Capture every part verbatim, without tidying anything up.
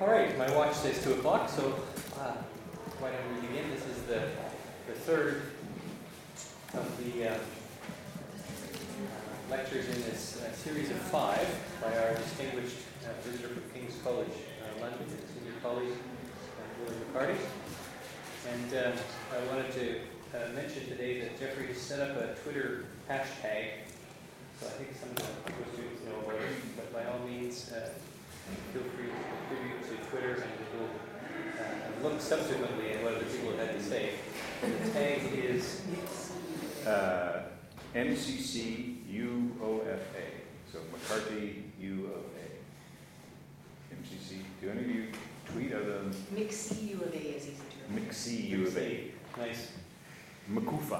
All right, my watch says two o'clock, so uh, why don't we begin? This is the, the third of the uh, lectures in this uh, series of five by our distinguished uh, visitor from King's College, uh, London, senior colleague, uh, William McCarty. And uh, I wanted to uh, mention today that Jeffrey has set up a Twitter hashtag, so I think some of the students know about it, but by all means, uh, feel free to contribute to Twitter and we'll uh, look subsequently at what other people have had to say. The tag is uh, M C C U O F A, so McCarty U of A. M C C. Do any of you tweet other than McC U of A is easy to remember. McC U of A? Nice. Makufa.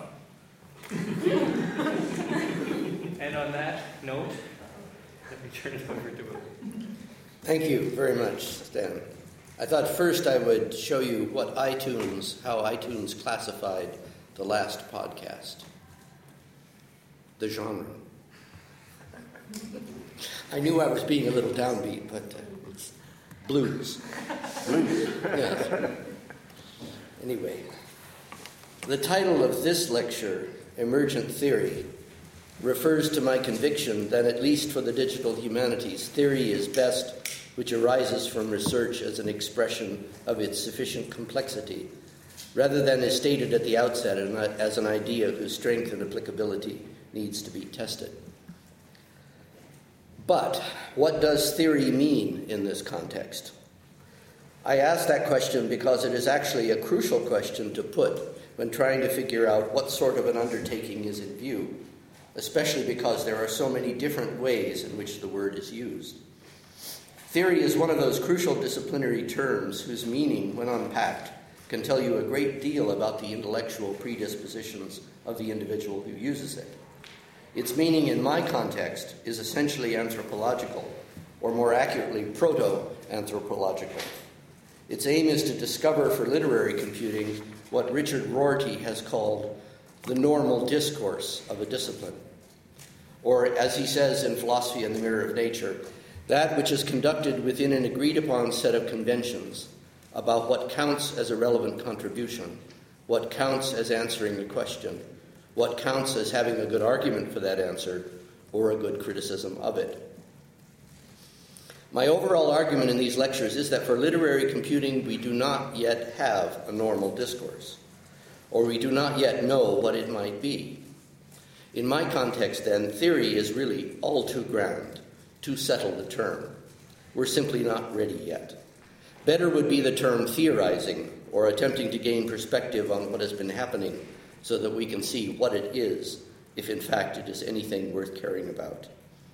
And on that note, let me turn it over to him. Thank you very much, Stan. I thought first I would show you what iTunes, how iTunes classified the last podcast. The genre. I knew I was being a little downbeat, but uh, it's blues. Blues. Yes. Anyway, the title of this lecture, Emergent Theory, refers to my conviction that at least for the digital humanities, theory is best which arises from research as an expression of its sufficient complexity, rather than is stated at the outset as an idea whose strength and applicability needs to be tested. But what does theory mean in this context? I ask that question because it is actually a crucial question to put when trying to figure out what sort of an undertaking is in view, especially because there are so many different ways in which the word is used. Theory is one of those crucial disciplinary terms whose meaning, when unpacked, can tell you a great deal about the intellectual predispositions of the individual who uses it. Its meaning in my context is essentially anthropological, or more accurately, proto-anthropological. Its aim is to discover for literary computing what Richard Rorty has called the normal discourse of a discipline. Or, as he says in Philosophy and the Mirror of Nature, that which is conducted within an agreed-upon set of conventions about what counts as a relevant contribution, what counts as answering the question, what counts as having a good argument for that answer, or a good criticism of it. My overall argument in these lectures is that for literary computing, we do not yet have a normal discourse, or we do not yet know what it might be. In my context, then, theory is really all too grand, too settled a term. We're simply not ready yet. Better would be the term theorizing, or attempting to gain perspective on what has been happening so that we can see what it is, if in fact it is anything worth caring about.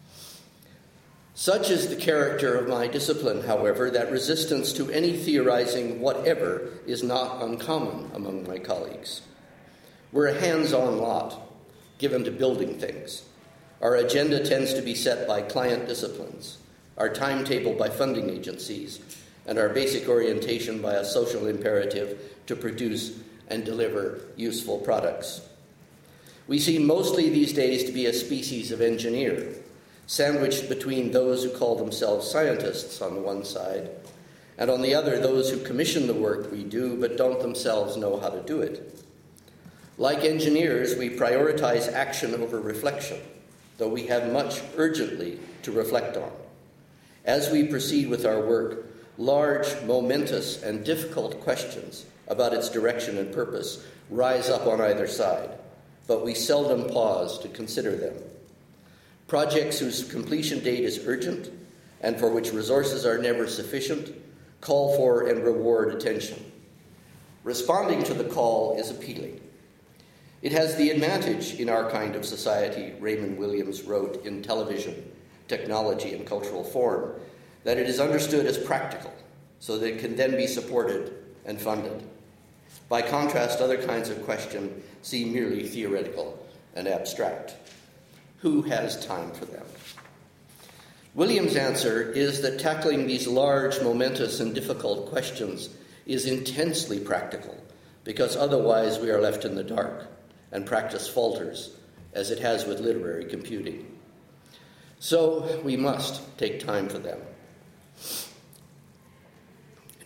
Such is the character of my discipline, however, that resistance to any theorizing whatever is not uncommon among my colleagues. We're a hands-on lot, given to building things. Our agenda tends to be set by client disciplines, our timetable by funding agencies, and our basic orientation by a social imperative to produce and deliver useful products. We seem mostly these days to be a species of engineer, sandwiched between those who call themselves scientists on the one side, and on the other, those who commission the work we do but don't themselves know how to do it. Like engineers, we prioritize action over reflection, though we have much urgently to reflect on. As we proceed with our work, large, momentous, and difficult questions about its direction and purpose rise up on either side, but we seldom pause to consider them. Projects whose completion date is urgent and for which resources are never sufficient call for and reward attention. Responding to the call is appealing. It has the advantage in our kind of society, Raymond Williams wrote in Television, Technology, and Cultural Form, that it is understood as practical, so that it can then be supported and funded. By contrast, other kinds of question seem merely theoretical and abstract. Who has time for them? Williams' answer is that tackling these large, momentous, and difficult questions is intensely practical, because otherwise we are left in the dark, and practice falters, as it has with literary computing. So we must take time for them.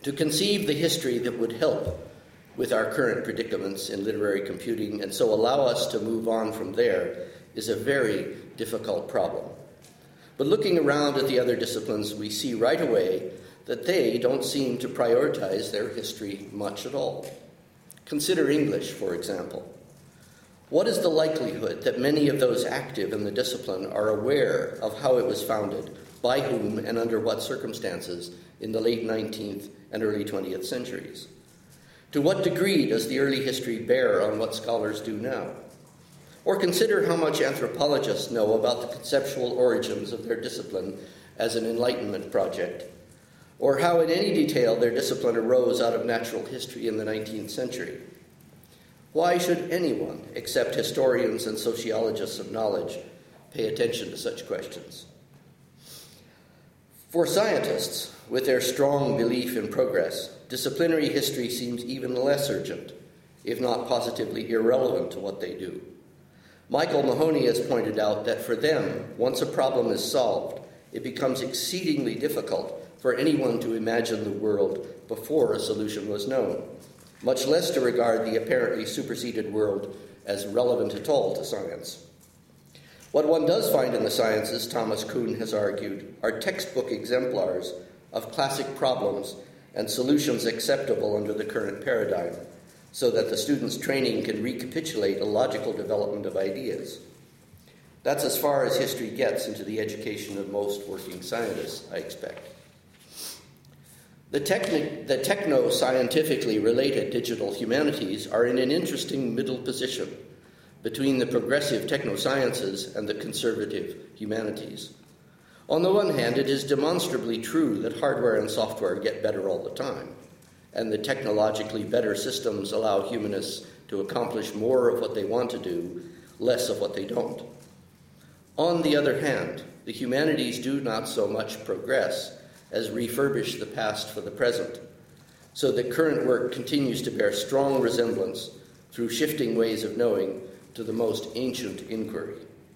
To conceive the history that would help with our current predicaments in literary computing and so allow us to move on from there is a very difficult problem. But looking around at the other disciplines, we see right away that they don't seem to prioritize their history much at all. Consider English, for example. What is the likelihood that many of those active in the discipline are aware of how it was founded, by whom, and under what circumstances in the late nineteenth and early twentieth centuries? To what degree does the early history bear on what scholars do now? Or consider how much anthropologists know about the conceptual origins of their discipline as an Enlightenment project, or how in any detail their discipline arose out of natural history in the nineteenth century. Why should anyone, except historians and sociologists of knowledge, pay attention to such questions? For scientists, with their strong belief in progress, disciplinary history seems even less urgent, if not positively irrelevant to what they do. Michael Mahoney has pointed out that for them, once a problem is solved, it becomes exceedingly difficult for anyone to imagine the world before a solution was known, much less to regard the apparently superseded world as relevant at all to science. What one does find in the sciences, Thomas Kuhn has argued, are textbook exemplars of classic problems and solutions acceptable under the current paradigm, so that the student's training can recapitulate a logical development of ideas. That's as far as history gets into the education of most working scientists, I expect. The, techni- the techno-scientifically related digital humanities are in an interesting middle position between the progressive technosciences and the conservative humanities. On the one hand, it is demonstrably true that hardware and software get better all the time, and the technologically better systems allow humanists to accomplish more of what they want to do, less of what they don't. On the other hand, the humanities do not so much progress as refurbish the past for the present, so that current work continues to bear strong resemblance through shifting ways of knowing to the most ancient inquiry.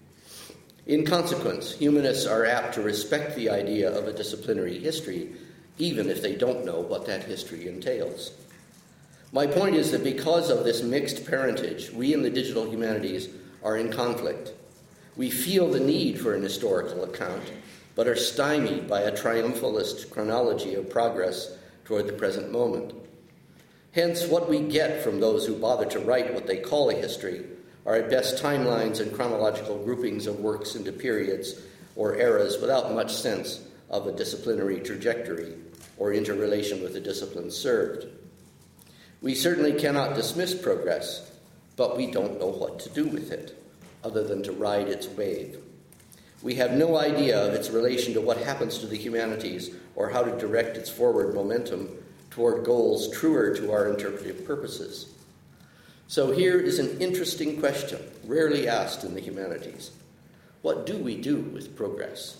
In consequence, humanists are apt to respect the idea of a disciplinary history, even if they don't know what that history entails. My point is that because of this mixed parentage, we in the digital humanities are in conflict. We feel the need for an historical account, but are stymied by a triumphalist chronology of progress toward the present moment. Hence, what we get from those who bother to write what they call a history are at best timelines and chronological groupings of works into periods or eras without much sense of a disciplinary trajectory or interrelation with the disciplines served. We certainly cannot dismiss progress, but we don't know what to do with it, other than to ride its wave. We have no idea of its relation to what happens to the humanities or how to direct its forward momentum toward goals truer to our interpretive purposes. So here is an interesting question, rarely asked in the humanities. What do we do with progress?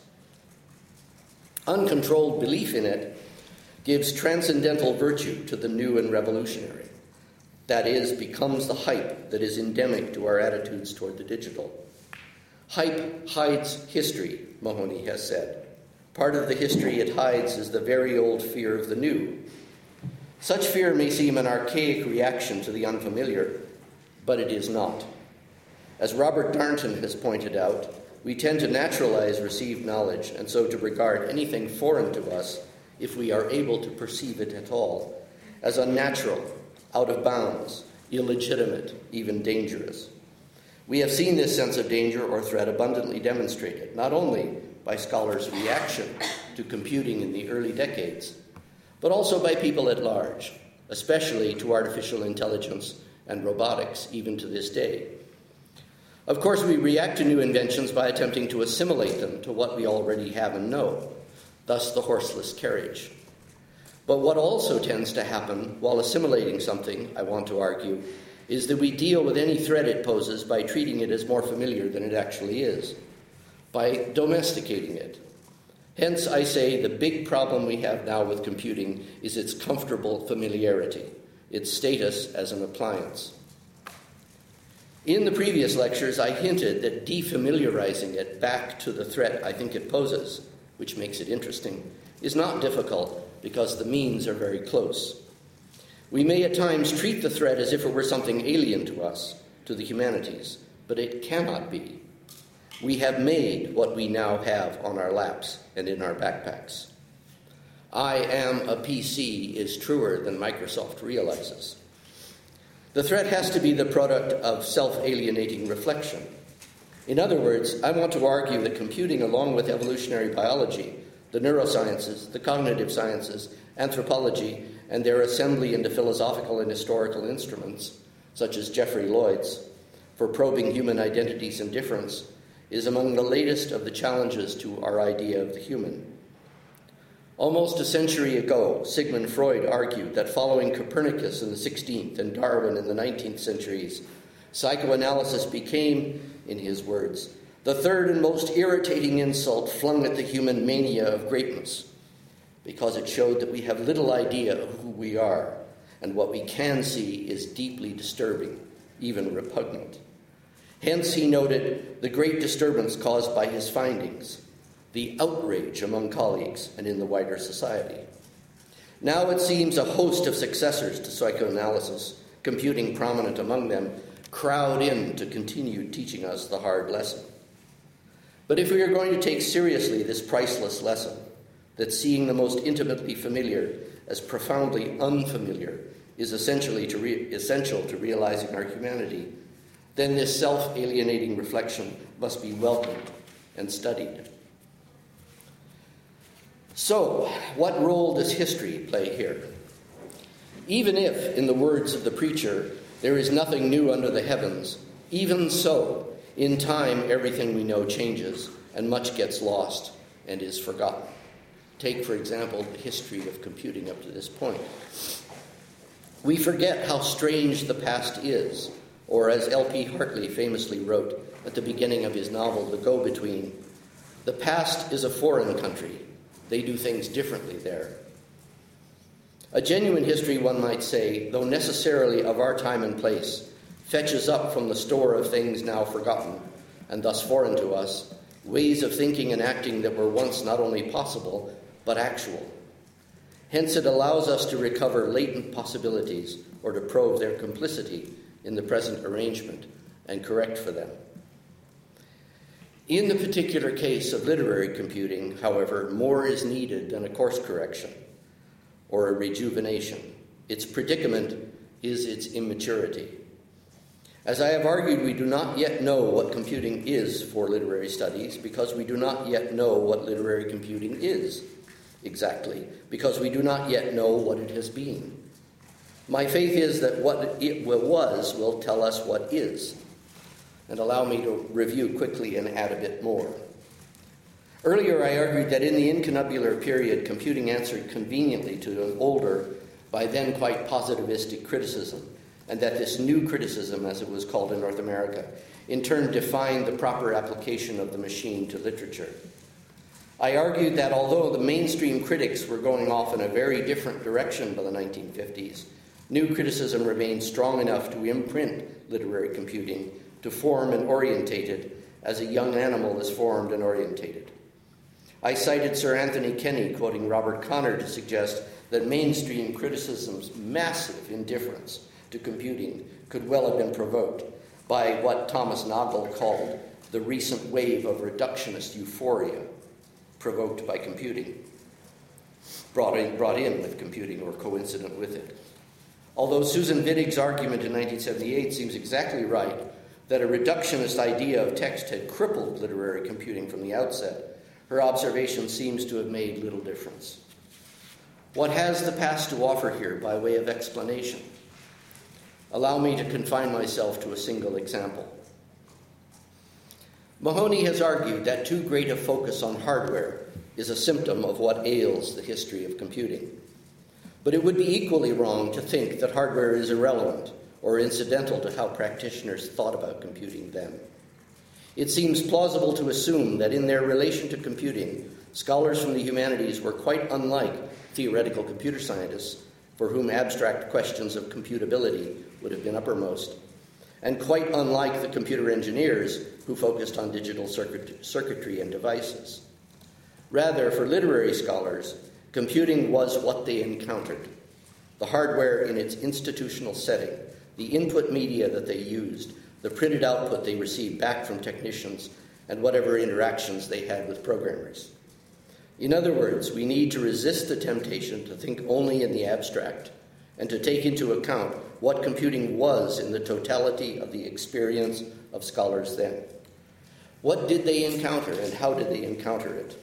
Uncontrolled belief in it gives transcendental virtue to the new and revolutionary. That is, becomes the hype that is endemic to our attitudes toward the digital. Hype hides history, Mahoney has said. Part of the history it hides is the very old fear of the new. Such fear may seem an archaic reaction to the unfamiliar, but it is not. As Robert Darnton has pointed out, we tend to naturalize received knowledge and so to regard anything foreign to us, if we are able to perceive it at all, as unnatural, out of bounds, illegitimate, even dangerous. We have seen this sense of danger or threat abundantly demonstrated, not only by scholars' reaction to computing in the early decades, but also by people at large, especially to artificial intelligence and robotics, even to this day. Of course, we react to new inventions by attempting to assimilate them to what we already have and know, thus the horseless carriage. But what also tends to happen while assimilating something, I want to argue, is that we deal with any threat it poses by treating it as more familiar than it actually is, by domesticating it. Hence, I say the big problem we have now with computing is its comfortable familiarity, its status as an appliance. In the previous lectures, I hinted that defamiliarizing it back to the threat I think it poses, which makes it interesting, is not difficult, because the means are very close. We may at times treat the threat as if it were something alien to us, to the humanities, but it cannot be. We have made what we now have on our laps and in our backpacks. I am a P C is truer than Microsoft realizes. The threat has to be the product of self-alienating reflection. In other words, I want to argue that computing, along with evolutionary biology, the neurosciences, the cognitive sciences, anthropology, and their assembly into philosophical and historical instruments, such as Geoffrey Lloyd's, for probing human identity's indifference, is among the latest of the challenges to our idea of the human. Almost a century ago, Sigmund Freud argued that following Copernicus in the sixteenth and Darwin in the nineteenth centuries, psychoanalysis became, in his words, the third and most irritating insult flung at the human mania of greatness, because it showed that we have little idea of who we are, and what we can see is deeply disturbing, even repugnant. Hence, he noted the great disturbance caused by his findings, the outrage among colleagues and in the wider society. Now it seems a host of successors to psychoanalysis, computing prominent among them, crowd in to continue teaching us the hard lesson. But if we are going to take seriously this priceless lesson, that seeing the most intimately familiar as profoundly unfamiliar is essentially to re- essential to realizing our humanity, then this self-alienating reflection must be welcomed and studied. So, what role does history play here? Even if, in the words of the preacher, there is nothing new under the heavens, even so, in time everything we know changes, and much gets lost and is forgotten. Take, for example, the history of computing up to this point. We forget how strange the past is, or as L P Hartley famously wrote at the beginning of his novel, The Go-Between, the past is a foreign country. They do things differently there. A genuine history, one might say, though necessarily of our time and place, fetches up from the store of things now forgotten, and thus foreign to us, ways of thinking and acting that were once not only possible, but actual. Hence, it allows us to recover latent possibilities or to probe their complicity in the present arrangement and correct for them. In the particular case of literary computing, however, more is needed than a course correction or a rejuvenation. Its predicament is its immaturity. As I have argued, we do not yet know what computing is for literary studies because we do not yet know what literary computing is exactly, because we do not yet know what it has been. My faith is that what it was will tell us what is. And allow me to review quickly and add a bit more. Earlier, I argued that in the inconnubilar period, computing answered conveniently to an older, by then quite positivistic criticism, and that this new criticism, as it was called in North America, in turn defined the proper application of the machine to literature. I argued that although the mainstream critics were going off in a very different direction by the nineteen fifties, new criticism remained strong enough to imprint literary computing, to form and orientate it as a young animal is formed and orientated. I cited Sir Anthony Kenny, quoting Robert Connor, to suggest that mainstream criticism's massive indifference to computing could well have been provoked by what Thomas Nagel called the recent wave of reductionist euphoria provoked by computing, brought in, brought in with computing or coincident with it. Although Susan Wittig's argument in nineteen seventy-eight seems exactly right, that a reductionist idea of text had crippled literary computing from the outset, her observation seems to have made little difference. What has the past to offer here by way of explanation? Allow me to confine myself to a single example. Mahoney has argued that too great a focus on hardware is a symptom of what ails the history of computing. But it would be equally wrong to think that hardware is irrelevant or incidental to how practitioners thought about computing then. It seems plausible to assume that in their relation to computing, scholars from the humanities were quite unlike theoretical computer scientists, for whom abstract questions of computability would have been uppermost, and quite unlike the computer engineers who focused on digital circuit- circuitry and devices. Rather, for literary scholars, Computing was what they encountered. The hardware in its institutional setting, the input media that they used, the printed output they received back from technicians, and whatever interactions they had with programmers. In other words, we need to resist the temptation to think only in the abstract and to take into account what computing was in the totality of the experience of scholars then. What did they encounter and how did they encounter it?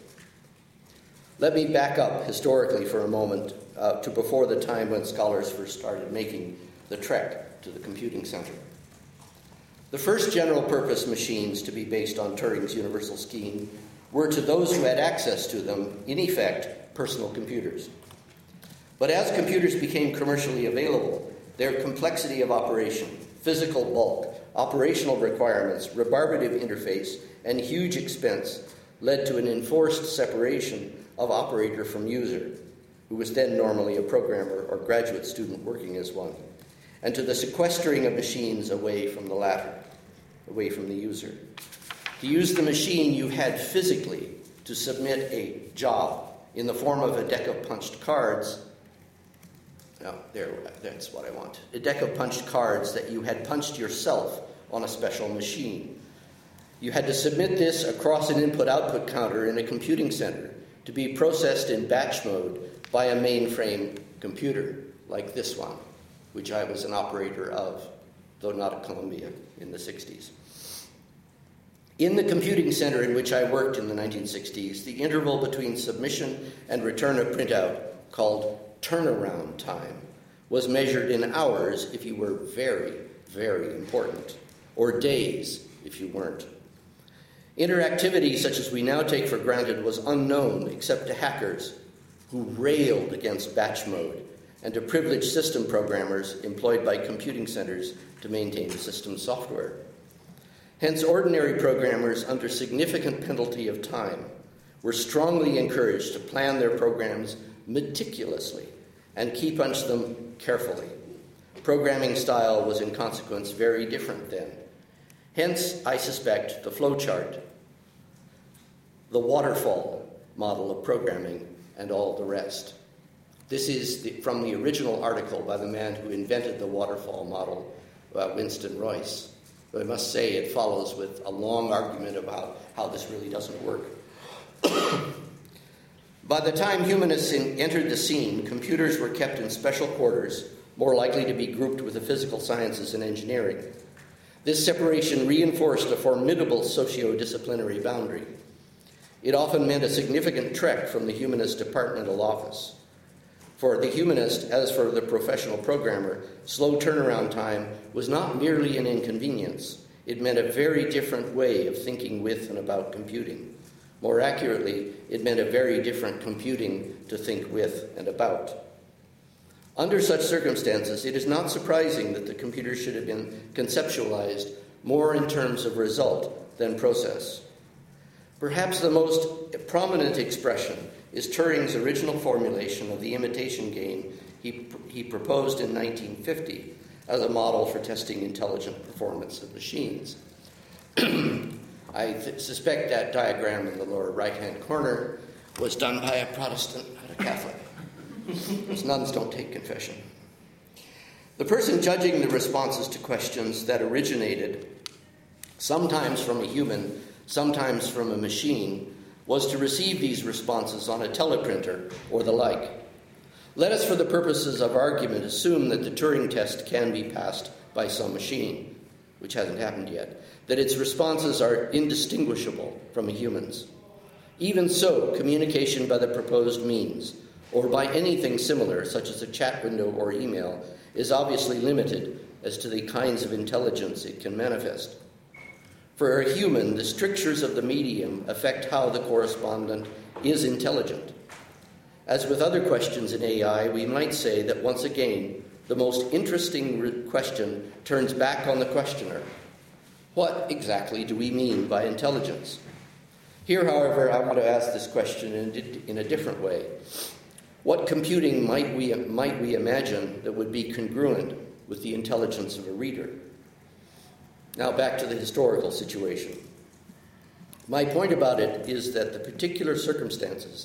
Let me back up historically for a moment uh, to before the time when scholars first started making the trek to the computing center. The first general purpose machines to be based on Turing's universal scheme were, to those who had access to them, in effect, personal computers. But as computers became commercially available, their complexity of operation, physical bulk, operational requirements, rebarbative interface, and huge expense led to an enforced separation of operator from user, who was then normally a programmer or graduate student working as one, and to the sequestering of machines away from the latter, away from the user. To use the machine, you had physically to submit a job in the form of a deck of punched cards. No, there, that's what I want. A deck of punched cards that you had punched yourself on a special machine. You had to submit this across an input-output counter in a computing center to be processed in batch mode by a mainframe computer like this one, which I was an operator of, though not at Columbia in the sixties. In the computing center in which I worked in the nineteen sixties, the interval between submission and return of printout, called turnaround time, was measured in hours if you were very, very important, or days if you weren't. Interactivity, such as we now take for granted, was unknown except to hackers who railed against batch mode and to privileged system programmers employed by computing centers to maintain system software. Hence, ordinary programmers, under significant penalty of time, were strongly encouraged to plan their programs meticulously and key punch them carefully. Programming style was, in consequence, very different then. Hence, I suspect, the flowchart, the waterfall model of programming, and all the rest. This is the, from the original article by the man who invented the waterfall model, uh, Winston Royce. But I must say it follows with a long argument about how this really doesn't work. By the time humanists in, entered the scene, computers were kept in special quarters, more likely to be grouped with the physical sciences and engineering. This separation reinforced a formidable socio-disciplinary boundary. It often meant a significant trek from the humanist departmental office. For the humanist, as for the professional programmer, slow turnaround time was not merely an inconvenience. It meant a very different way of thinking with and about computing. More accurately, it meant a very different computing to think with and about. Under such circumstances, it is not surprising that the computer should have been conceptualized more in terms of result than process. Perhaps the most prominent expression is Turing's original formulation of the imitation game he, he proposed in nineteen fifty as a model for testing intelligent performance of machines. I th- suspect that diagram in the lower right-hand corner was done by a Protestant, not a Catholic. Because nuns don't take confession. The person judging the responses to questions that originated, sometimes from a human, sometimes from a machine, was to receive these responses on a teleprinter or the like. Let us, for the purposes of argument, assume that the Turing test can be passed by some machine, which hasn't happened yet, that its responses are indistinguishable from a human's. Even so, communication by the proposed means, or by anything similar, such as a chat window or email, is obviously limited as to the kinds of intelligence it can manifest. For a human, the strictures of the medium affect how the correspondent is intelligent. As with other questions in A I, we might say that once again, the most interesting re- question turns back on the questioner. What exactly do we mean by intelligence? Here, however, I want to ask this question in, in a different way. What computing might we, might we imagine that would be congruent with the intelligence of a reader? Now back to the historical situation. My point about it is that the particular circumstances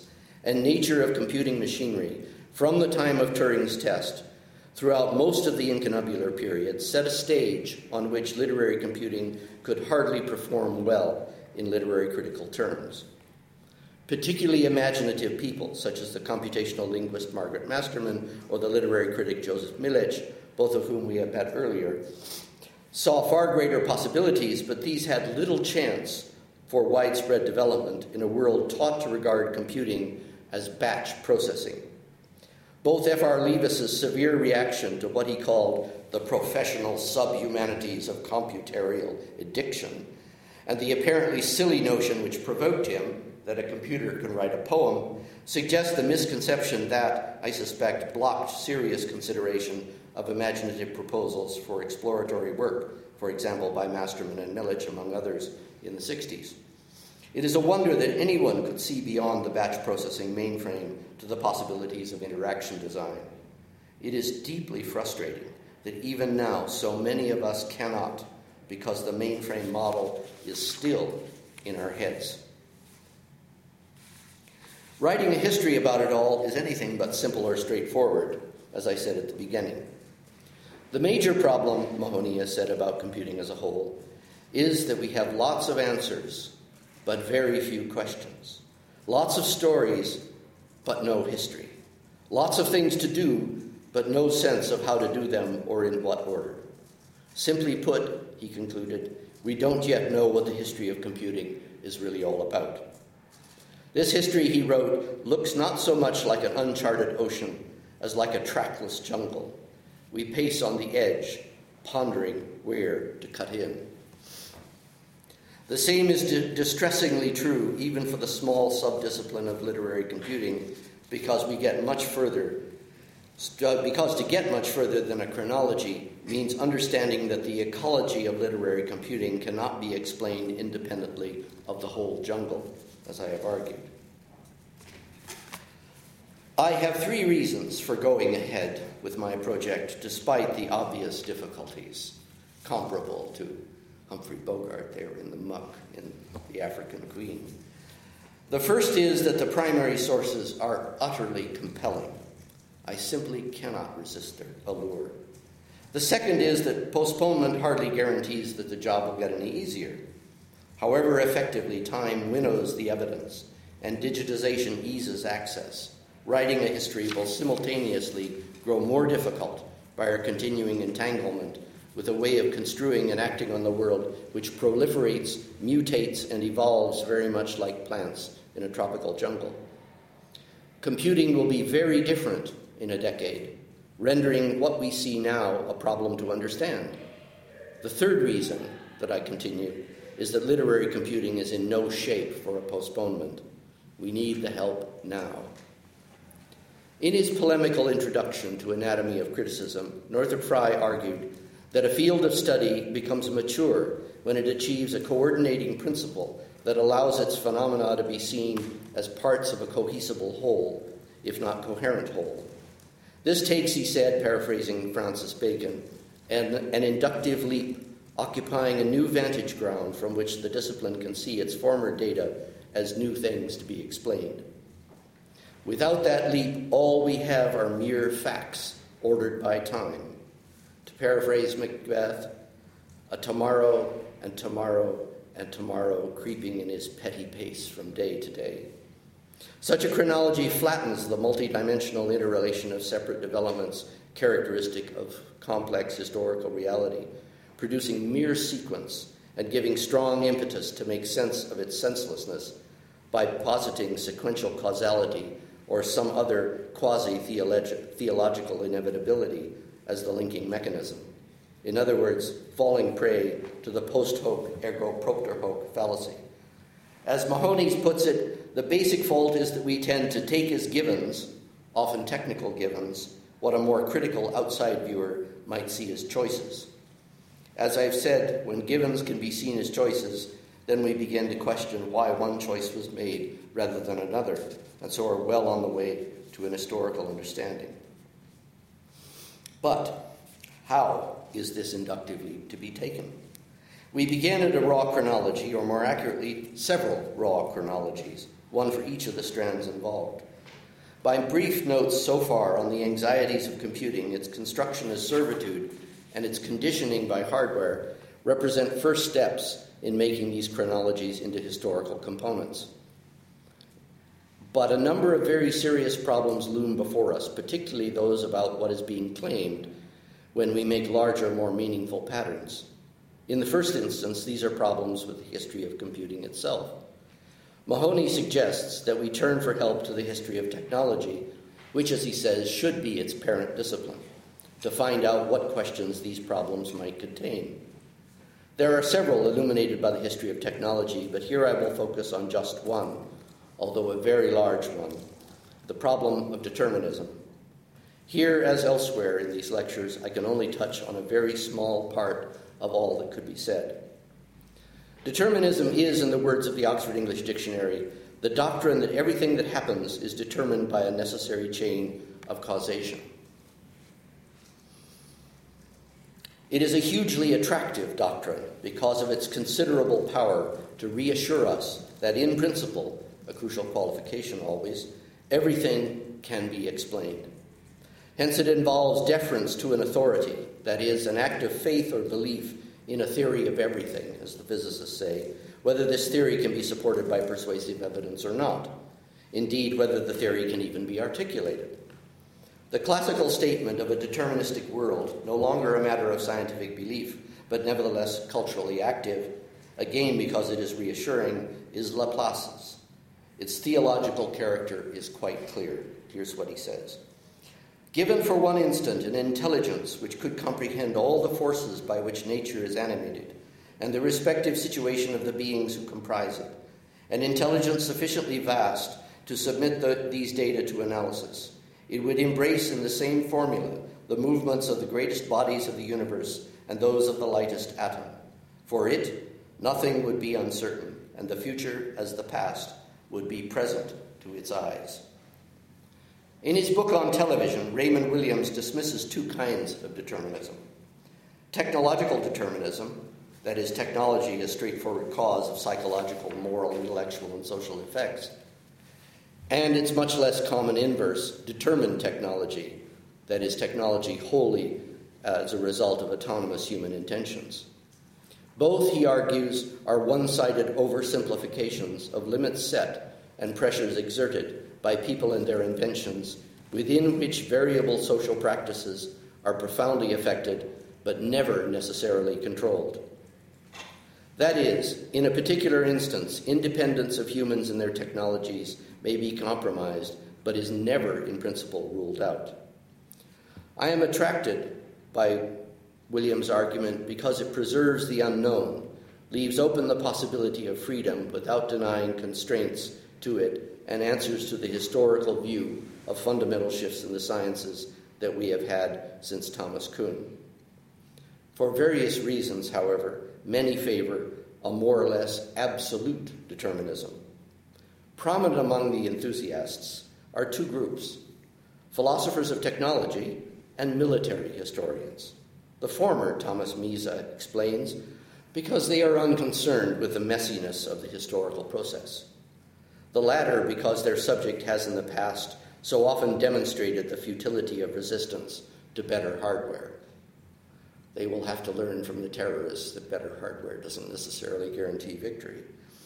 and nature of computing machinery from the time of Turing's test throughout most of the incunabular period set a stage on which literary computing could hardly perform well in literary critical terms. Particularly imaginative people, such as the computational linguist Margaret Masterman or the literary critic Joseph Milecz, both of whom we have met earlier, saw far greater possibilities, but these had little chance for widespread development in a world taught to regard computing as batch processing. Both F R Leavis's severe reaction to what he called the professional subhumanities of computarial addiction, and the apparently silly notion which provoked him that a computer can write a poem, suggest the misconception that, I suspect, blocked serious consideration of imaginative proposals for exploratory work, for example, by Masterman and Milecz, among others, in the sixties. It is a wonder that anyone could see beyond the batch processing mainframe to the possibilities of interaction design. It is deeply frustrating that even now so many of us cannot, because the mainframe model is still in our heads. Writing a history about it all is anything but simple or straightforward, as I said at the beginning. The major problem, Mahoney has said about computing as a whole, is that we have lots of answers, but very few questions. Lots of stories, but no history. Lots of things to do, but no sense of how to do them or in what order. Simply put, he concluded, we don't yet know what the history of computing is really all about. This history, he wrote, looks not so much like an uncharted ocean as like a trackless jungle. We pace on the edge, pondering where to cut in. The same is di- distressingly true even for the small subdiscipline of literary computing, because we get much further, st- because to get much further than a chronology means understanding that the ecology of literary computing cannot be explained independently of the whole jungle, as I have argued. I have three reasons for going ahead with my project despite the obvious difficulties, comparable to Humphrey Bogart there in the muck in The African Queen. The first is that the primary sources are utterly compelling. I simply cannot resist their allure. The second is that postponement hardly guarantees that the job will get any easier. However effectively time winnows the evidence and digitization eases access, writing a history will simultaneously grow more difficult by our continuing entanglement with a way of construing and acting on the world which proliferates, mutates, and evolves very much like plants in a tropical jungle. Computing will be very different in a decade, rendering what we see now a problem to understand. The third reason that I continue is that literary computing is in no shape for a postponement. We need the help now. In his polemical introduction to Anatomy of Criticism, Northrop Frye argued that a field of study becomes mature when it achieves a coordinating principle that allows its phenomena to be seen as parts of a cohesible whole, if not coherent whole. This takes, he said, paraphrasing Francis Bacon, an, an inductive leap, occupying a new vantage ground from which the discipline can see its former data as new things to be explained. Without that leap, all we have are mere facts ordered by time. To paraphrase Macbeth, a tomorrow and tomorrow and tomorrow creeping in his petty pace from day to day. Such a chronology flattens the multidimensional interrelation of separate developments characteristic of complex historical reality, producing mere sequence and giving strong impetus to make sense of its senselessness by positing sequential causality or some other quasi-theological inevitability as the linking mechanism. In other words, falling prey to the post hoc ergo propter hoc fallacy. As Mahoney puts it, the basic fault is that we tend to take as givens, often technical givens, what a more critical outside viewer might see as choices. As I've said, when givens can be seen as choices, then we begin to question why one choice was made rather than another, and so are well on the way to an historical understanding. But how is this inductive leap to be taken? We begin at a raw chronology, or more accurately, several raw chronologies, one for each of the strands involved. My brief notes so far on the anxieties of computing, its construction as servitude, and its conditioning by hardware represent first steps in making these chronologies into historical components. But a number of very serious problems loom before us, particularly those about what is being claimed when we make larger, more meaningful patterns. In the first instance, these are problems with the history of computing itself. Mahoney suggests that we turn for help to the history of technology, which, as he says, should be its parent discipline, to find out what questions these problems might contain. There are several illuminated by the history of technology, but here I will focus on just one, although a very large one, the problem of determinism. Here, as elsewhere in these lectures, I can only touch on a very small part of all that could be said. Determinism is, in the words of the Oxford English Dictionary, the doctrine that everything that happens is determined by a necessary chain of causation. It is a hugely attractive doctrine because of its considerable power to reassure us that, in principle, a crucial qualification always, everything can be explained. Hence, it involves deference to an authority, that is, an act of faith or belief in a theory of everything, as the physicists say, whether this theory can be supported by persuasive evidence or not. Indeed, whether the theory can even be articulated. The classical statement of a deterministic world, no longer a matter of scientific belief, but nevertheless culturally active, again because it is reassuring, is Laplace's. Its theological character is quite clear. Here's what he says. Given for one instant an intelligence which could comprehend all the forces by which nature is animated, and the respective situation of the beings who comprise it, an intelligence sufficiently vast to submit the, these data to analysis, it would embrace in the same formula the movements of the greatest bodies of the universe and those of the lightest atom. For it, nothing would be uncertain, and the future, as the past, would be present to its eyes. In his book on television, Raymond Williams dismisses two kinds of determinism. Technological determinism, that is, technology as straightforward cause of psychological, moral, intellectual, and social effects, and its much less common inverse, determined technology, that is, technology wholly as a result of autonomous human intentions. Both, he argues, are one-sided oversimplifications of limits set and pressures exerted by people and their inventions, within which variable social practices are profoundly affected but never necessarily controlled. That is, in a particular instance, independence of humans and their technologies may be compromised, but is never, in principle, ruled out. I am attracted by Williams' argument because it preserves the unknown, leaves open the possibility of freedom without denying constraints to it, and answers to the historical view of fundamental shifts in the sciences that we have had since Thomas Kuhn. For various reasons, however, many favor a more or less absolute determinism. Prominent among the enthusiasts are two groups, philosophers of technology and military historians. The former, Thomas Misa explains, because they are unconcerned with the messiness of the historical process. The latter because their subject has in the past so often demonstrated the futility of resistance to better hardware. They will have to learn from the terrorists that better hardware doesn't necessarily guarantee victory.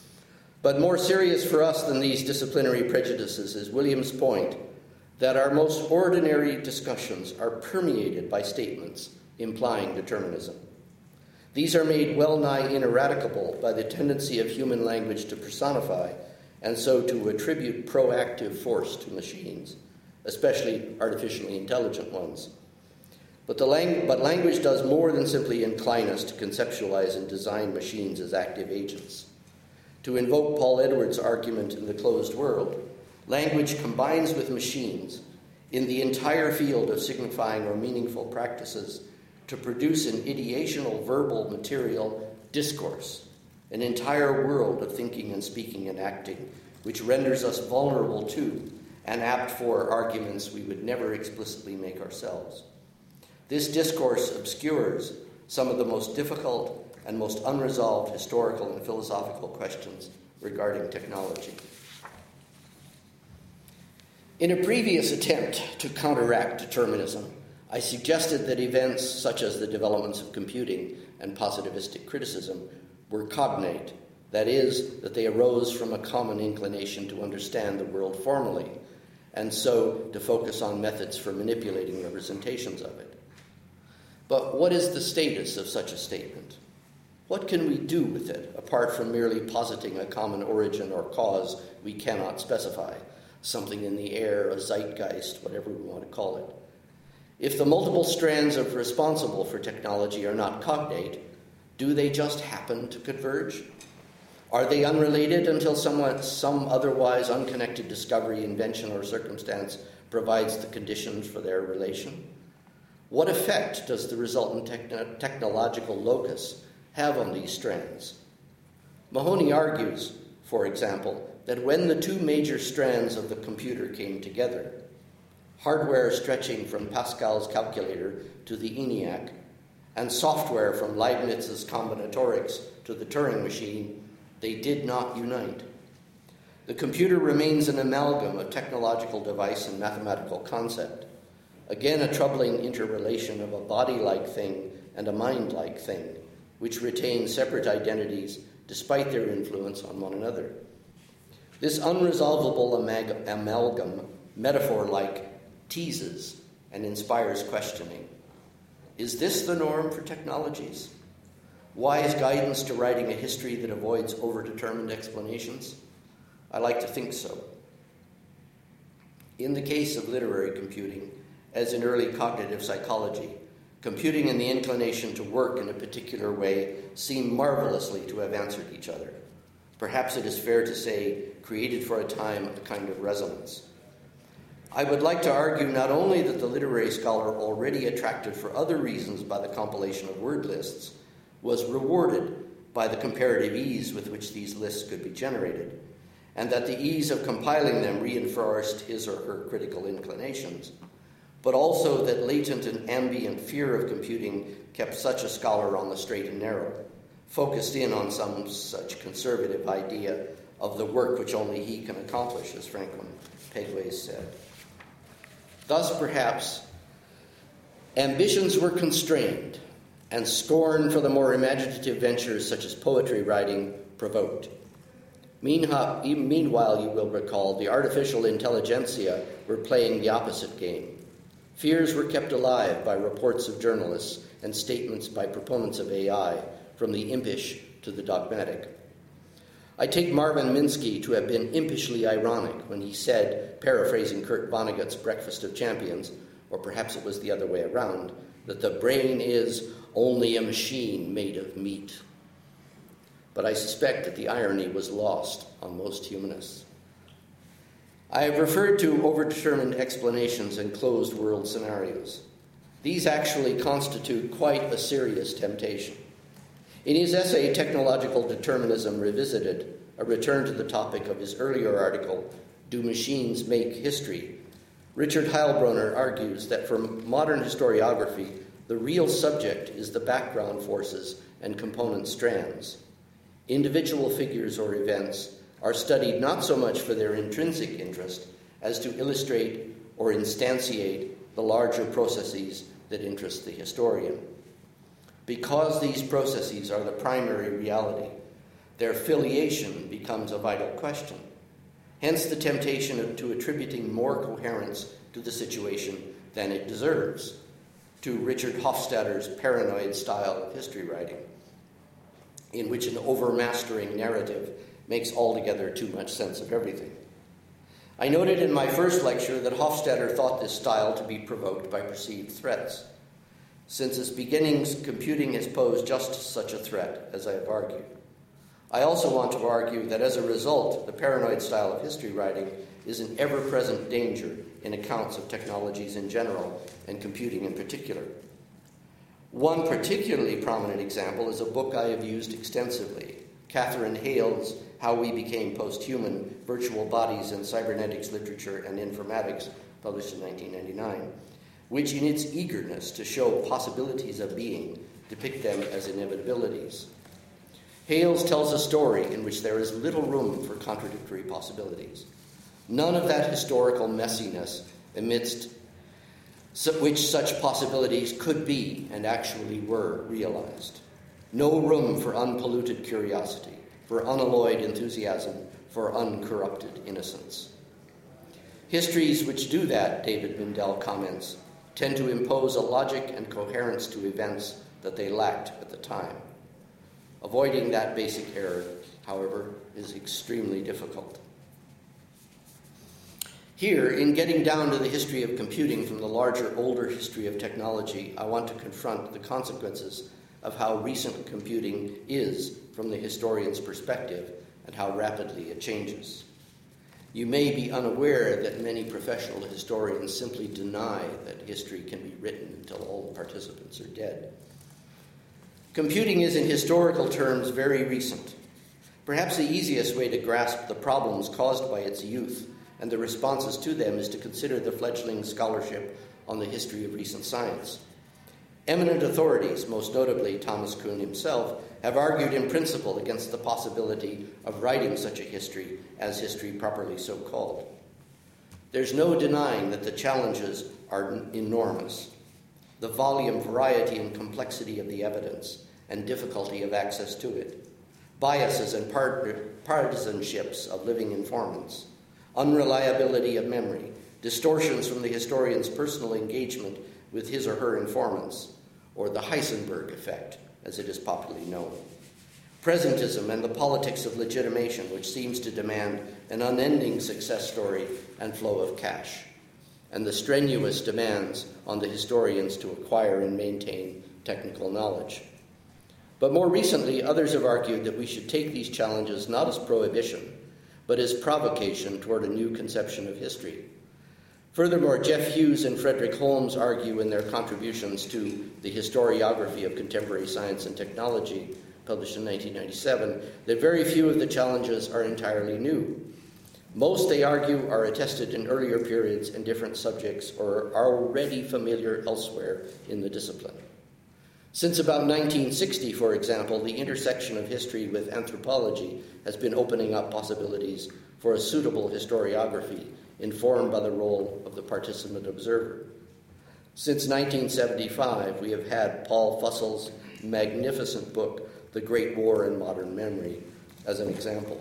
But more serious for us than these disciplinary prejudices is Williams' point that our most ordinary discussions are permeated by statements implying determinism. These are made well nigh ineradicable by the tendency of human language to personify and so to attribute proactive force to machines, especially artificially intelligent ones. But, the lang- but language does more than simply incline us to conceptualize and design machines as active agents. To invoke Paul Edwards' argument in The Closed World, language combines with machines in the entire field of signifying or meaningful practices to produce an ideational verbal material discourse, an entire world of thinking and speaking and acting, which renders us vulnerable to and apt for arguments we would never explicitly make ourselves. This discourse obscures some of the most difficult and most unresolved historical and philosophical questions regarding technology. In a previous attempt to counteract determinism, I suggested that events such as the developments of computing and positivistic criticism were cognate, that is, that they arose from a common inclination to understand the world formally, and so to focus on methods for manipulating representations of it. But what is the status of such a statement? What can we do with it, apart from merely positing a common origin or cause we cannot specify, something in the air, a zeitgeist, whatever we want to call it? If the multiple strands of responsible for technology are not cognate, do they just happen to converge? Are they unrelated until somewhat, some otherwise unconnected discovery, invention, or circumstance provides the conditions for their relation? What effect does the resultant techn- technological locus have on these strands? Mahoney argues, for example, that when the two major strands of the computer came together, hardware stretching from Pascal's calculator to the ENIAC, and software from Leibniz's combinatorics to the Turing machine, they did not unite. The computer remains an amalgam of technological device and mathematical concept, again a troubling interrelation of a body-like thing and a mind-like thing, which retain separate identities despite their influence on one another. This unresolvable amag- amalgam, metaphor-like, teases and inspires questioning. Is this the norm for technologies? Wise guidance to writing a history that avoids overdetermined explanations? I like to think so. In the case of literary computing, as in early cognitive psychology, computing and the inclination to work in a particular way seem marvelously to have answered each other. Perhaps it is fair to say, created for a time a kind of resonance. I would like to argue not only that the literary scholar, already attracted for other reasons by the compilation of word lists, was rewarded by the comparative ease with which these lists could be generated, and that the ease of compiling them reinforced his or her critical inclinations, but also that latent and ambient fear of computing kept such a scholar on the straight and narrow, focused in on some such conservative idea of the work which only he can accomplish, as Franklin Pegway said. Thus, perhaps, ambitions were constrained, and scorn for the more imaginative ventures such as poetry writing provoked. Meanwhile, you will recall, the artificial intelligentsia were playing the opposite game. Fears were kept alive by reports of journalists and statements by proponents of A I, from the impish to the dogmatic. I take Marvin Minsky to have been impishly ironic when he said, paraphrasing Kurt Vonnegut's Breakfast of Champions, or perhaps it was the other way around, that the brain is only a machine made of meat. But I suspect that the irony was lost on most humanists. I have referred to overdetermined explanations and closed world scenarios. These actually constitute quite a serious temptation. In his essay, Technological Determinism Revisited, a return to the topic of his earlier article, Do Machines Make History?, Richard Heilbronner argues that for modern historiography, the real subject is the background forces and component strands. Individual figures or events are studied not so much for their intrinsic interest as to illustrate or instantiate the larger processes that interest the historian. Because these processes are the primary reality, their filiation becomes a vital question. Hence the temptation of, to attributing more coherence to the situation than it deserves, to Richard Hofstadter's paranoid style of history writing, in which an overmastering narrative makes altogether too much sense of everything. I noted in my first lecture that Hofstadter thought this style to be provoked by perceived threats. Since its beginnings, computing has posed just such a threat, as I have argued. I also want to argue that as a result, the paranoid style of history writing is an ever-present danger in accounts of technologies in general and computing in particular. One particularly prominent example is a book I have used extensively, Catherine Hale's How We Became Posthuman, Virtual Bodies in Cybernetics Literature and Informatics, published in nineteen ninety-nine, which in its eagerness to show possibilities of being, depict them as inevitabilities. Hales tells a story in which there is little room for contradictory possibilities. None of that historical messiness amidst which such possibilities could be and actually were realized. No room for unpolluted curiosity, for unalloyed enthusiasm, for uncorrupted innocence. Histories which do that, David Mindell comments, tend to impose a logic and coherence to events that they lacked at the time. Avoiding that basic error, however, is extremely difficult. Here, in getting down to the history of computing from the larger, older history of technology, I want to confront the consequences of how recent computing is from the historian's perspective and how rapidly it changes. You may be unaware that many professional historians simply deny that history can be written until all the participants are dead. Computing is, in historical terms, very recent. Perhaps the easiest way to grasp the problems caused by its youth and the responses to them is to consider the fledgling scholarship on the history of recent science. Eminent authorities, most notably Thomas Kuhn himself, have argued in principle against the possibility of writing such a history as history properly so called. There's no denying that the challenges are enormous. The volume, variety, and complexity of the evidence and difficulty of access to it, biases and part- partisanships of living informants, unreliability of memory, distortions from the historian's personal engagement with his or her informants, or the Heisenberg effect, as it is popularly known. Presentism and the politics of legitimation, which seems to demand an unending success story and flow of cash, and the strenuous demands on the historians to acquire and maintain technical knowledge. But more recently, others have argued that we should take these challenges not as prohibition, but as provocation toward a new conception of history. Furthermore, Jeff Hughes and Frederick Holmes argue in their contributions to the Historiography of Contemporary Science and Technology, published in nineteen ninety-seven, that very few of the challenges are entirely new. Most, they argue, are attested in earlier periods and different subjects or are already familiar elsewhere in the discipline. Since about nineteen sixty, for example, the intersection of history with anthropology has been opening up possibilities for a suitable historiography informed by the role of the participant observer. Since nineteen seventy-five, we have had Paul Fussell's magnificent book, The Great War in Modern Memory, as an example.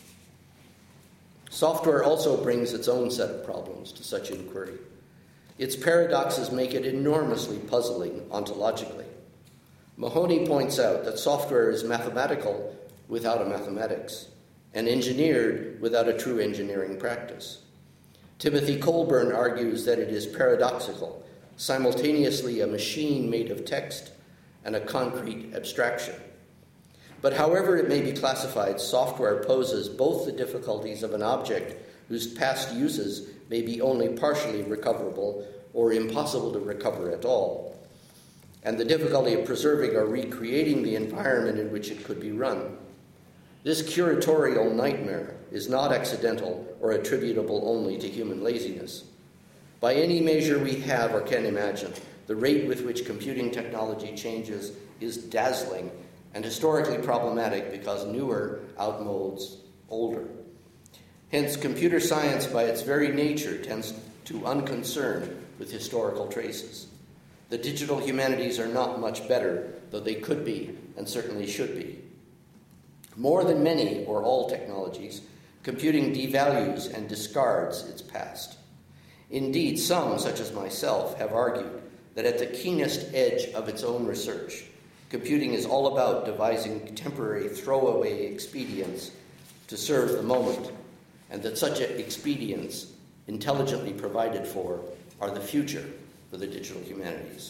Software also brings its own set of problems to such inquiry. Its paradoxes make it enormously puzzling ontologically. Mahoney points out that software is mathematical without a mathematics, and engineered without a true engineering practice. Timothy Colburn argues that it is paradoxical, simultaneously a machine made of text and a concrete abstraction. But however it may be classified, software poses both the difficulties of an object whose past uses may be only partially recoverable or impossible to recover at all, and the difficulty of preserving or recreating the environment in which it could be run. This curatorial nightmare is not accidental or attributable only to human laziness. By any measure we have or can imagine, the rate with which computing technology changes is dazzling and historically problematic because newer outmodes older. Hence, computer science by its very nature tends to unconcern with historical traces. The digital humanities are not much better, though they could be and certainly should be. More than many or all technologies, computing devalues and discards its past. Indeed, some, such as myself, have argued that at the keenest edge of its own research, computing is all about devising temporary throwaway expedients to serve the moment, and that such expedients, intelligently provided for, are the future for the digital humanities.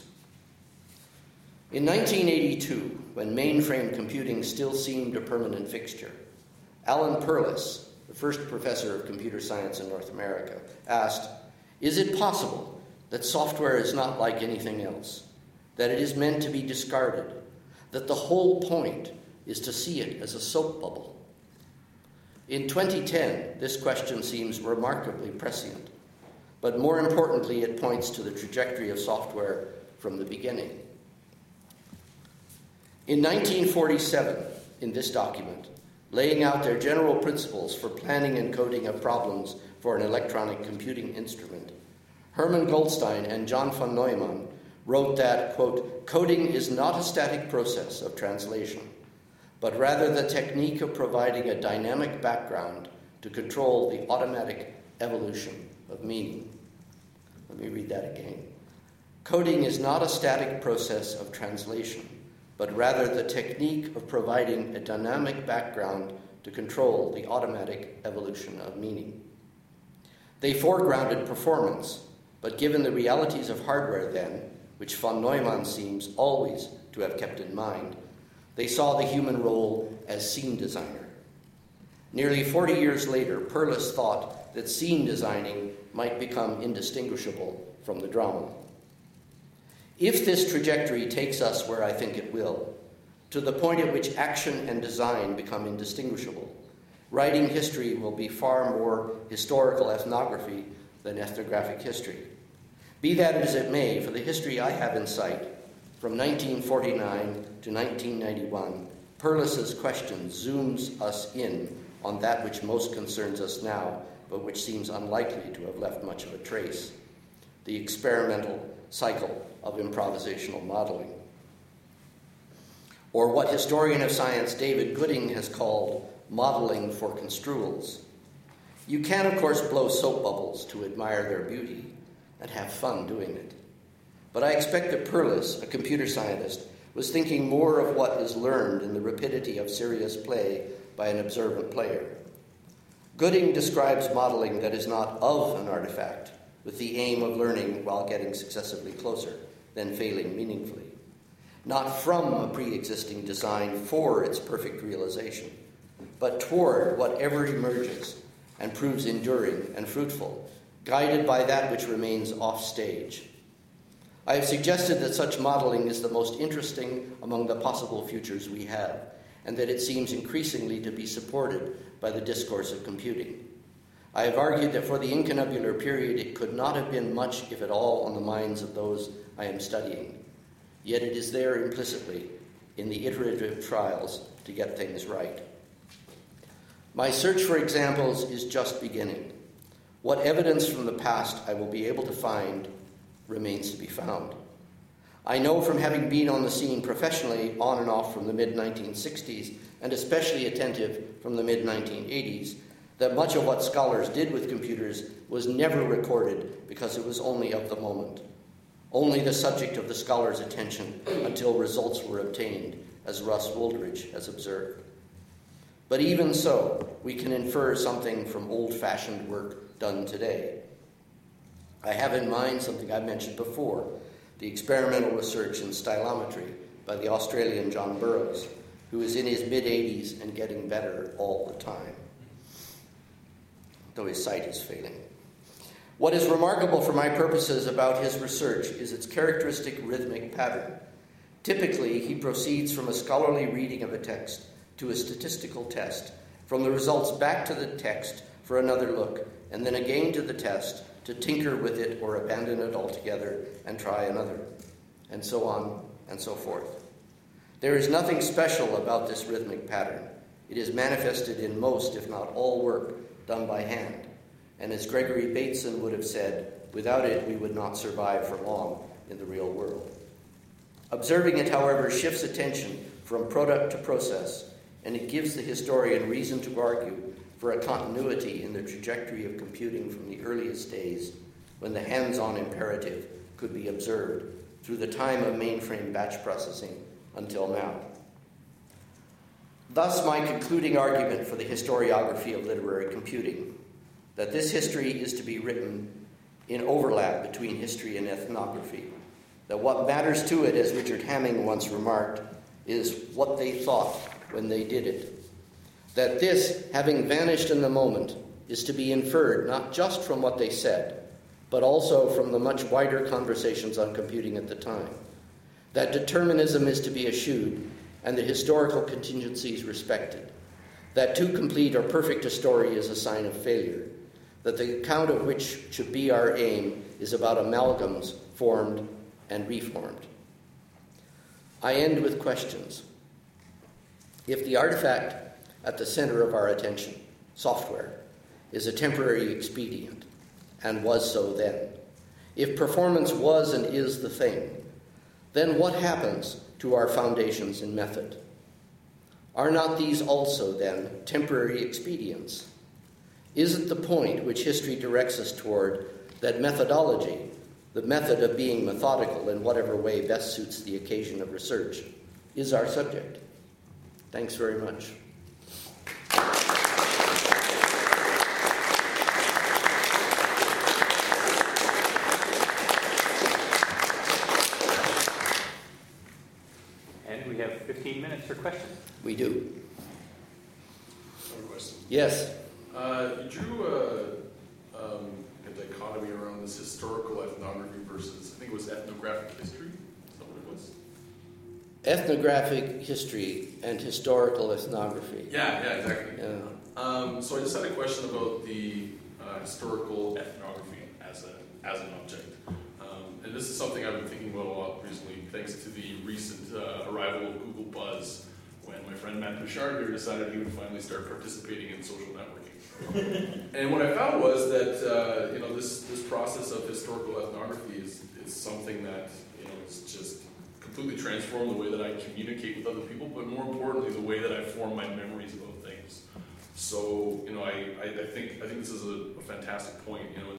In nineteen eighty-two, when mainframe computing still seemed a permanent fixture, Alan Perlis, the first professor of computer science in North America, asked, "Is it possible that software is not like anything else, that it is meant to be discarded, that the whole point is to see it as a soap bubble?" In twenty ten, this question seems remarkably prescient, but more importantly, it points to the trajectory of software from the beginning. In nineteen forty-seven, in this document, laying out their general principles for planning and coding of problems for an electronic computing instrument, Hermann Goldstein and John von Neumann wrote that, quote, coding is not a static process of translation, but rather the technique of providing a dynamic background to control the automatic evolution of meaning. Let me read that again. Coding is not a static process of translation, but rather the technique of providing a dynamic background to control the automatic evolution of meaning. They foregrounded performance, but given the realities of hardware then, which von Neumann seems always to have kept in mind, they saw the human role as scene designer. Nearly forty years later, Perlis thought that scene designing might become indistinguishable from the drama. If this trajectory takes us where I think it will, to the point at which action and design become indistinguishable, writing history will be far more historical ethnography than ethnographic history. Be that as it may, for the history I have in sight, from nineteen forty-nine to nineteen ninety-one, Perlis's question zooms us in on that which most concerns us now, but which seems unlikely to have left much of a trace: the experimental cycle of improvisational modeling. Or what historian of science David Gooding has called modeling for construals. You can, of course, blow soap bubbles to admire their beauty and have fun doing it. But I expect that Perlis, a computer scientist, was thinking more of what is learned in the rapidity of serious play by an observant player. Gooding describes modeling that is not of an artifact, with the aim of learning while getting successively closer, then failing meaningfully. Not from a pre-existing design for its perfect realization, but toward whatever emerges and proves enduring and fruitful, guided by that which remains off stage. I have suggested that such modeling is the most interesting among the possible futures we have, and that it seems increasingly to be supported by the discourse of computing. I have argued that for the incunebular period it could not have been much, if at all, on the minds of those I am studying. Yet it is there implicitly in the iterative trials to get things right. My search for examples is just beginning. What evidence from the past I will be able to find remains to be found. I know from having been on the scene professionally on and off from the mid nineteen sixties, and especially attentive from the mid nineteen eighties, that much of what scholars did with computers was never recorded because it was only of the moment, only the subject of the scholar's attention until results were obtained, as Russ Wooldridge has observed. But even so, we can infer something from old-fashioned work done today. I have in mind something I mentioned before, the experimental research in stylometry by the Australian John Burroughs, who is in his mid-eighties and getting better all the time, though his sight is failing. What is remarkable for my purposes about his research is its characteristic rhythmic pattern. Typically, he proceeds from a scholarly reading of a text to a statistical test, from the results back to the text for another look, and then again to the test to tinker with it or abandon it altogether and try another, and so on and so forth. There is nothing special about this rhythmic pattern. It is manifested in most, if not all, work done by hand. And as Gregory Bateson would have said, without it we would not survive for long in the real world. Observing it, however, shifts attention from product to process, and it gives the historian reason to argue for a continuity in the trajectory of computing from the earliest days, when the hands-on imperative could be observed, through the time of mainframe batch processing until now. Thus, my concluding argument for the historiography of literary computing, that this history is to be written in overlap between history and ethnography, that what matters to it, as Richard Hamming once remarked, is what they thought when they did it. That this, having vanished in the moment, is to be inferred not just from what they said, but also from the much wider conversations on computing at the time. That determinism is to be eschewed and the historical contingencies respected. That too complete or perfect a story is a sign of failure. That the account of which should be our aim is about amalgams formed and reformed. I end with questions. If the artifact at the center of our attention, software, is a temporary expedient, and was so then. If performance was and is the thing, then what happens to our foundations in method? Are not these also, then, temporary expedients? Isn't the point which history directs us toward that methodology, the method of being methodical in whatever way best suits the occasion of research, is our subject? Thanks very much. And we have fifteen minutes for questions. We do. One question. Yes. Uh, you drew a, um, a dichotomy around this historical ethnography versus, I think it was ethnographic history. Is that what it was? Ethnographic history and historical ethnography. Yeah, yeah, exactly. Yeah. Um, so I just had a question about the uh, historical ethnography as a as an object, um, and this is something I've been thinking about a lot recently, thanks to the recent uh, arrival of Google Buzz, when my friend Matt Bouchard here decided he would finally start participating in social networking. And what I found was that uh, you know this this process of historical ethnography is is something that you know is just completely transformed the way that I communicate with other people, but more importantly, the way that I form my memories about things. So, you know, I, I, I think I think this is a, a fantastic point. You know,